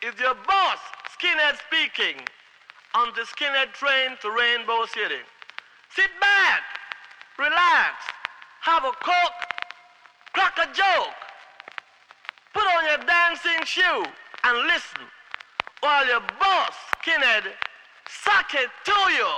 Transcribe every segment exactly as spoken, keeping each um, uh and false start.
is your boss, Skinhead speaking, on the Skinhead train to Rainbow City. Sit back, relax, have a coke, crack a joke, put on your dancing shoe and listen while your boss, Skinhead, suck it to you.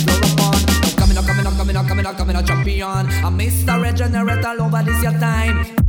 I'm Mister Regenerate all over this your time.